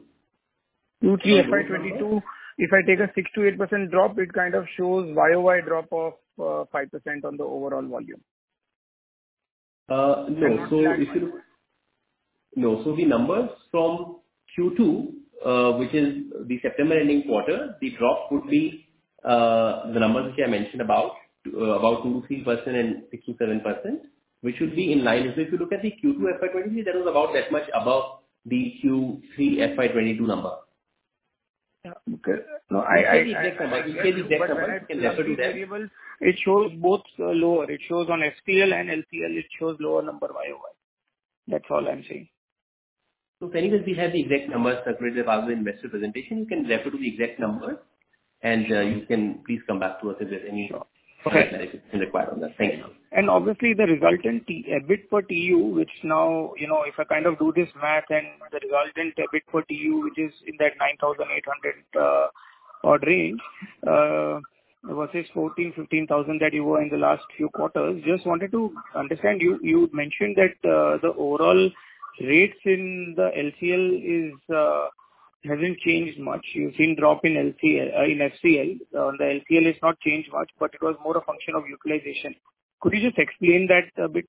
Q3 FY22, if I take a 6 to 8% drop, it kind of shows YOY drop of 5% on the overall volume. No. So the numbers from Q2 which is the September ending quarter, the drop would be the numbers which I mentioned about 2-3% and 6-7%, which should be in line. So if you look at the Q2 FY23, that was about that much above the Q3 FY22 number. Yeah. Okay. No, You can refer to that. Variables, it shows both lower. It shows on FCL and LCL, it shows lower number YOY. That's all I'm saying. So anyways, we have the exact numbers circulated as the investor presentation. You can refer to the exact numbers, and you can please come back to us if there's any clarification required on that. Thank you. And obviously, the resultant EBIT per TU, which now, if I kind of do this math and the resultant EBIT per TU, which is in that 9,800 odd range, versus 15,000 that you were in the last few quarters. Just wanted to understand, you mentioned that the overall rates in the LCL hasn't changed much. You've seen drop in FCL. The LCL is not changed much, but it was more a function of utilization. Could you just explain that a bit?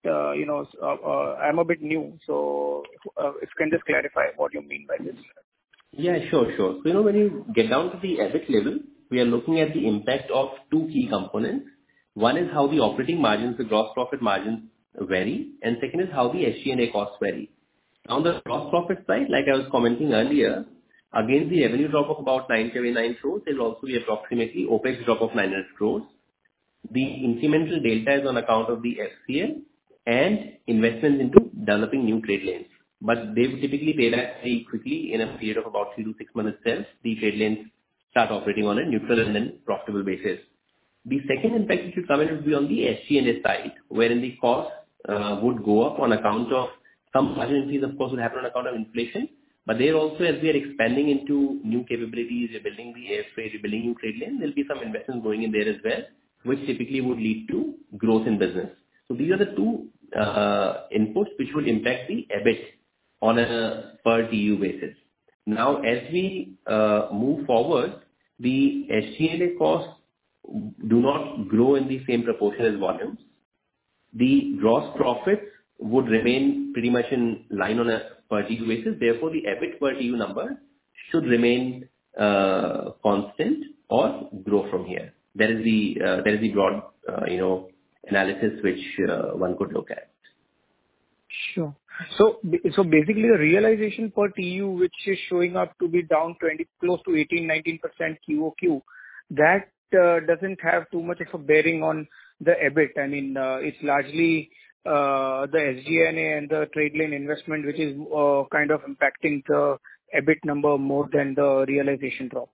I'm a bit new, so if you can just clarify what you mean by this. Yeah, sure. So, when you get down to the EBIT level, we are looking at the impact of two key components. One is how the operating margins, the gross profit margins vary, and second is how the SG&A costs vary. On the gross profit side, like I was commenting earlier, against the revenue drop of about 979 crores, there will also be approximately OPEX drop of 900 crores. The incremental delta is on account of the FCL and investments into developing new trade lanes. But they typically pay back very quickly in a period of about 3 to 6 months itself. The trade lanes start operating on a neutral and then profitable basis. The second impact which should come in would be on the SG&A side, wherein the costs would go up on account of some margin increase, of course, would happen on account of inflation. But there also, as we are expanding into new capabilities, we're building the air freight, we're building new trade lanes, there'll be some investments going in there as well, which typically would lead to growth in business. So these are the two inputs which would impact the EBIT on a per TU basis. Now, as we move forward, the SG&A costs do not grow in the same proportion as volumes. The gross profits would remain pretty much in line on a per TU basis. Therefore, the EBIT per TU number should remain constant or grow from here. That is the broad, analysis which one could look at. Sure. So basically, the realization per TU, which is showing up to be down close to 18-19% QOQ, that doesn't have too much of a bearing on the EBIT. I mean, it's largely the SG&A and the trade lane investment, which is kind of impacting the EBIT number more than the realization drop.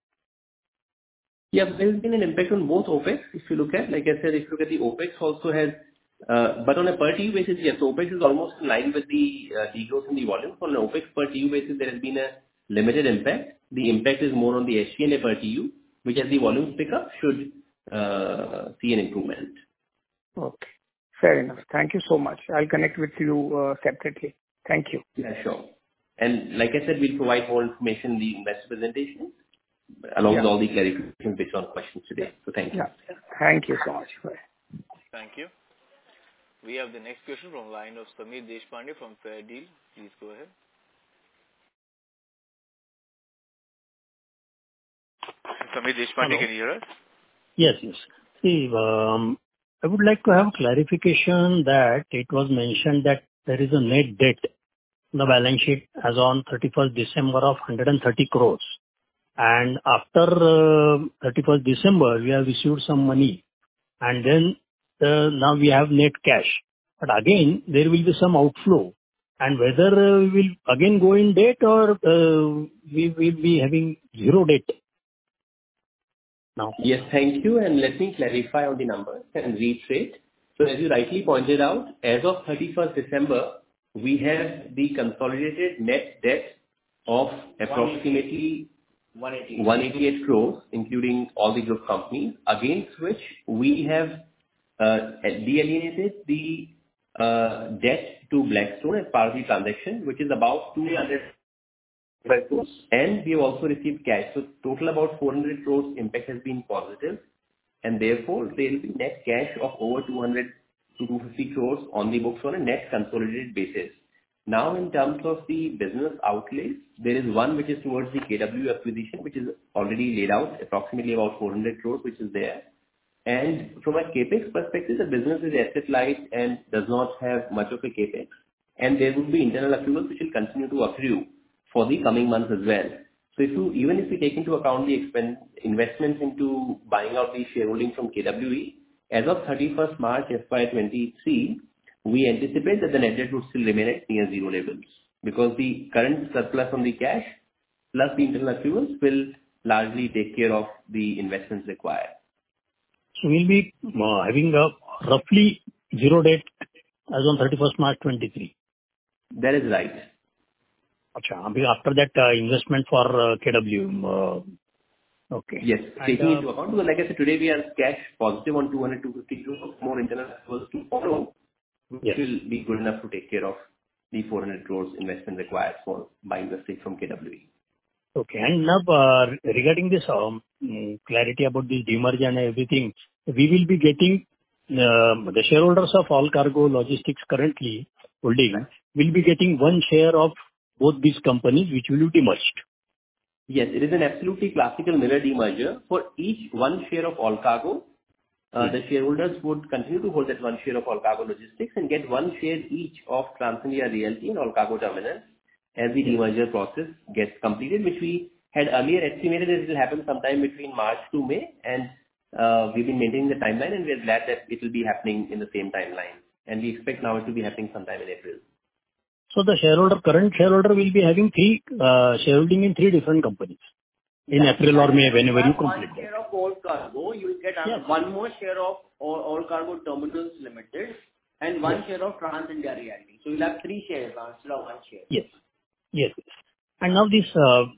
Yeah, there's been an impact on both OPEX. If you look at, like I said, if you look at the OPEX also has, but on a per TU basis, yes, OPEX is almost in line with the degrowth in the volume. On an OPEX per TU basis, there has been a limited impact. The impact is more on the SG&A per TU, which as the volumes pick up should see an improvement. Okay. Fair enough. Thank you so much. I'll connect with you separately. Thank you. Yeah, sure. And like I said, we'll provide more information in the investor presentation along with all the clarifications based on questions today. So thank you. Yeah. Thank you so much. Bye. Thank you. We have the next question from the line of Sameer Deshpande from Fair Deal. Please go ahead. Sameer Deshpande, Hello. can you hear us? Yes. See, I would like to have clarification that it was mentioned that there is a net debt in the balance sheet as on 31st December of 130 crores. And after 31st December, we have received some money. And then now we have net cash. But again, there will be some outflow. And whether we will again go in debt or we will be having zero debt now. Yes, thank you. And let me clarify on the numbers and reiterate. So as you rightly pointed out, as of 31st December, we have the consolidated net debt of approximately 188 crores, including all the group companies, against which we have de-alienated the debt to Blackstone as part of the transaction, which is about 200 crores. And we have also received cash. So total about 400 crores impact has been positive. And therefore, there will be net cash of over 200 to 250 crores on the books on a net consolidated basis. Now, in terms of the business outlays, there is one which is towards the KW acquisition, which is already laid out, approximately about 400 crores, which is there. And from a CapEx perspective, the business is asset light and does not have much of a CapEx. And there would be internal accruals which will continue to accrue for the coming months as well. So even if we take into account the investments into buying out the shareholding from KWE, as of 31st March FY23, we anticipate that the net debt would still remain at near zero levels, because the current surplus on the cash plus the internal accruals will largely take care of the investments required. So we'll be having a roughly zero debt as on 31st March 23. That is right. After that investment for KW. Okay. Yes, taking into account, because like I said, today we are cash positive on 200-250 crores, more internal accruals to follow, which will be good enough to take care of the 400 crores investment required for buying the stake from KWE. Okay. And now, regarding this clarity about the demerger and everything, we will be getting the shareholders of All Cargo Logistics currently holding will be getting one share of both these companies, which will be demerged. Yes, it is an absolutely classical mirror demerger. For each one share of All Cargo, the shareholders would continue to hold that one share of All Cargo Logistics and get one share each of TransIndia Realty and All Cargo Terminals as the demerger process gets completed, which we had earlier estimated that it will happen sometime between March to May, and we've been maintaining the timeline, and we're glad that it will be happening in the same timeline. And we expect now it to be happening sometime in April. So the current shareholder will be having shareholding in three different companies in April or May, whenever you complete. One share of All Cargo, you will get one more share of All Cargo Terminals Limited and one share of TransIndia Realty. So you'll have three shares instead of one share. Yes. And now this,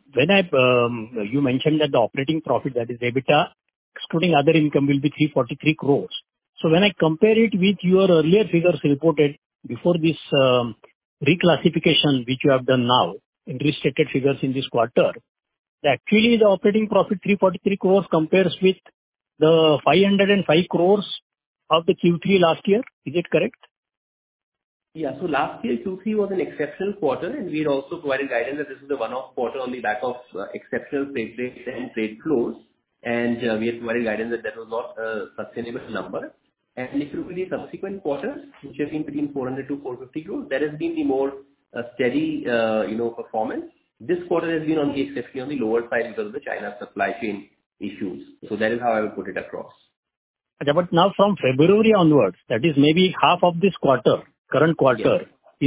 when you mentioned that the operating profit, that is EBITDA, excluding other income, will be 343 crores. So when I compare it with your earlier figures reported before this reclassification, which you have done now in restated figures in this quarter, actually the operating profit 343 crores compares with the 505 crores of the Q3 last year. Is it correct? Yeah. So last year Q3 was an exceptional quarter, and we had also provided guidance that this is the one-off quarter on the back of exceptional freight rates and trade flows, and we had provided guidance that was not a sustainable number. And if you look at the subsequent quarters, which have been between 400 to 450 crores, that has been the more steady, performance. This quarter has been on the exceptionally on the lower side because of the China supply chain issues. So that is how I would put it across. But now from February onwards, that is maybe half of this quarter, current quarter,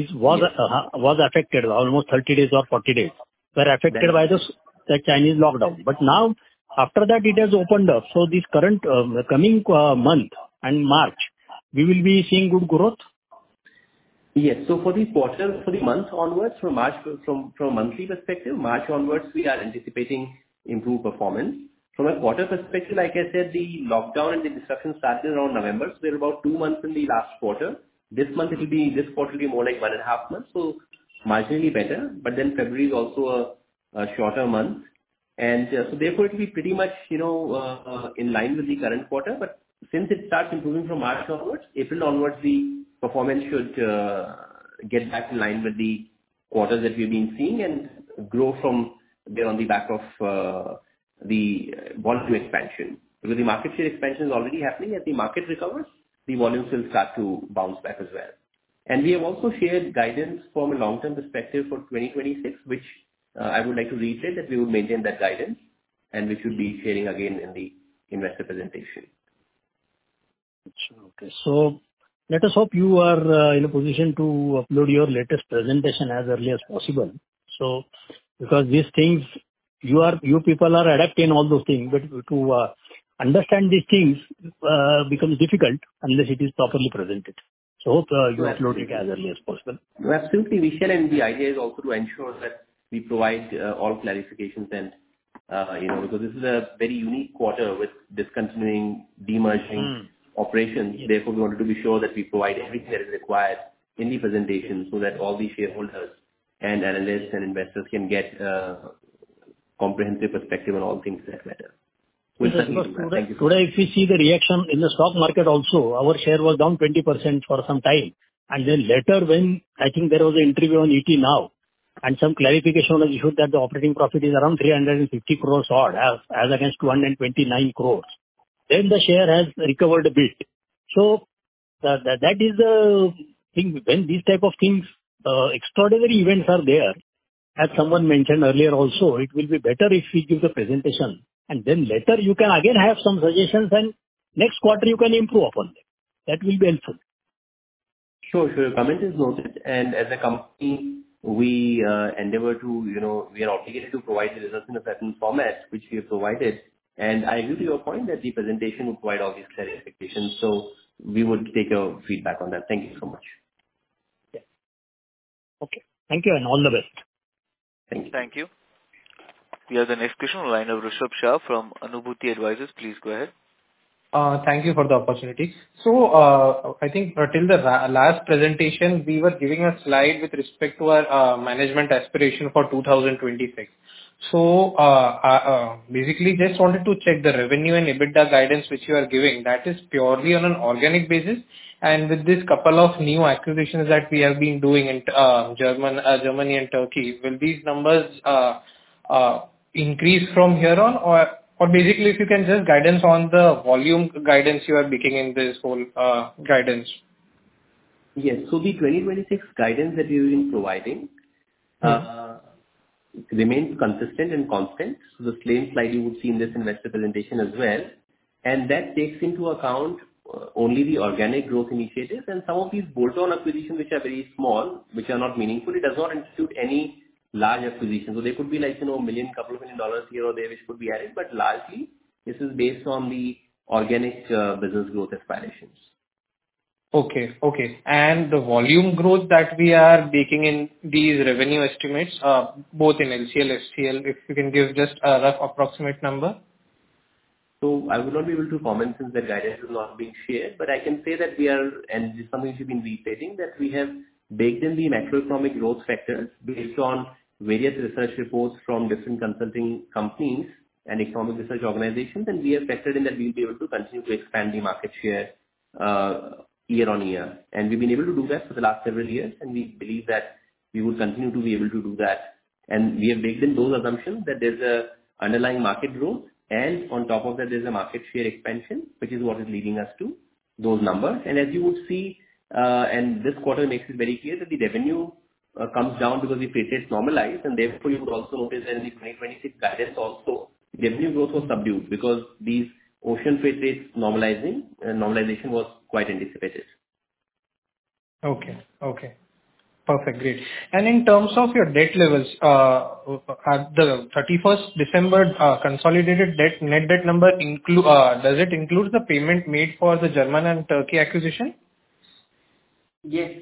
was affected, almost 30 days or 40 days, were affected by the Chinese lockdown. But now, after that, it has opened up. So this current coming month and March, we will be seeing good growth? Yes. So for the quarter, for the month onwards, from March, from a monthly perspective, March onwards, we are anticipating improved performance. From a quarter perspective, like I said, the lockdown and the disruption started around November, so there are about 2 months in the last quarter. This quarter will be more like 1.5 months, so marginally better. But then February is also a shorter month, and so therefore it will be pretty much in line with the current quarter. But since it starts improving from March onwards, April onwards, the performance should get back in line with the quarters that we've been seeing and grow from there on the back of the volume expansion. Because the market share expansion is already happening. As the market recovers, the volumes will start to bounce back as well. And we have also shared guidance from a long-term perspective for 2026, which I would like to reiterate that we would maintain that guidance, and we should be sharing again in the investor presentation. Okay. So let us hope you are in a position to upload your latest presentation as early as possible. So because these things, you people are adept in all those things, but to understand these things becomes difficult unless it is properly presented. So hope you upload it as early as possible. Absolutely, we shall, and the idea is also to ensure that we provide all clarifications and because this is a very unique quarter with discontinuing, demerging operations. Yes. Therefore, we wanted to be sure that we provide everything that is required in the presentation so that all the shareholders and analysts and investors can get comprehensive perspective on all things that matter. Today, if we see the reaction in the stock market also, our share was down 20% for some time. And then later, when I think there was an interview on ET Now, and some clarification was issued that the operating profit is around 350 crores odd, as against 229 crores. Then the share has recovered a bit. So that is the thing. When these type of things, extraordinary events are there, as someone mentioned earlier also, it will be better if we give the presentation, and then later you can again have some suggestions, and next quarter you can improve upon them. That will be helpful. Sure. Your comment is noted, and as a company, we endeavor to, we are obligated to provide the results in a certain format, which we have provided. And I agree to your point that the presentation will provide all these clarifications. So we would take your feedback on that. Thank you so much. Yeah. Okay. Thank you, and all the best. Thank you. Thank you. We have the next question on the line of Rishabh Shah from Anubhuti Advisors. Please go ahead. Thank you for the opportunity. So, I think till the last presentation, we were giving a slide with respect to our management aspiration for 2026. So, basically just wanted to check the revenue and EBITDA guidance which you are giving. That is purely on an organic basis, and with this couple of new acquisitions that we have been doing in Germany and Turkey, will these numbers increase from here on, or basically if you can just guidance on the volume guidance you are making in this whole guidance? Yes. So the 2026 guidance that we've been providing remains consistent and constant. So the same slide you would see in this investor presentation as well. And that takes into account only the organic growth initiatives, and some of these bolt-on acquisitions which are very small, which are not meaningful. It does not include any large acquisitions. So they could be like, couple of $1 million here or there which could be added, but largely this is based on the organic business growth aspirations. Okay. And the volume growth that we are baking in these revenue estimates, both in LCL, SCL, if you can give just a rough approximate number? So I would not be able to comment since the guidance is not being shared, but I can say that we are, and this is something which we've been reiterating, that we have baked in the macroeconomic growth factors based on various research reports from different consulting companies and economic research organizations, and we have factored in that we'll be able to continue to expand the market share year on year. And we've been able to do that for the last several years, and we believe that we will continue to be able to do that. And we have baked in those assumptions that there's a underlying market growth, and on top of that, there's a market share expansion, which is what is leading us to those numbers. And as you would see, and this quarter makes it very clear that the revenue comes down because the freight rates normalize, and therefore you would also notice that in the 2026 guidance also, the revenue growth was subdued because these ocean freight rates normalization was quite anticipated. Okay. Perfect. Great. And in terms of your debt levels, at the 31st December consolidated net debt number does it include the payment made for the German and Turkey acquisition? Yes.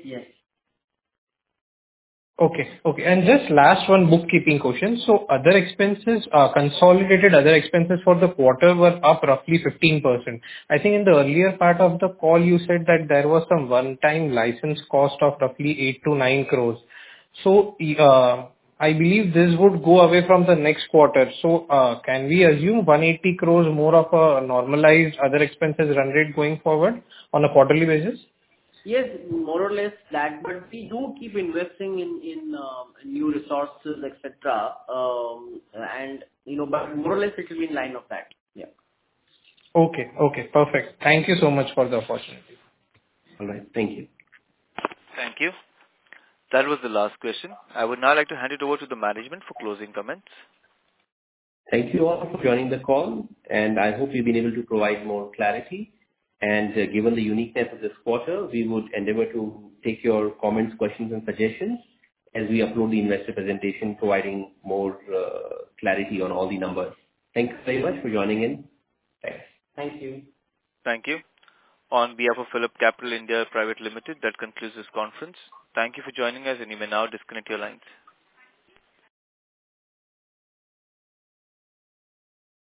Okay. And just last one bookkeeping question. So other expenses, consolidated other expenses for the quarter were up roughly 15%. I think in the earlier part of the call you said that there was some one-time license cost of roughly 8 to 9 crores. So I believe this would go away from the next quarter. So can we assume 180 crores more of a normalized other expenses run rate going forward on a quarterly basis? Yes, more or less that, but we do keep investing in new resources, etc. And but more or less it will be in line of that. Yeah. Okay, perfect. Thank you so much for the opportunity. All right. Thank you. Thank you. That was the last question. I would now like to hand it over to the management for closing comments. Thank you all for joining the call, and I hope we've been able to provide more clarity. And given the uniqueness of this quarter, we would endeavor to take your comments, questions, and suggestions as we upload the investor presentation, providing more clarity on all the numbers. Thanks very much for joining in. Thanks. Thank you. Thank you. On behalf of Phillip Capital India Private Limited, that concludes this conference. Thank you for joining us, and you may now disconnect your lines.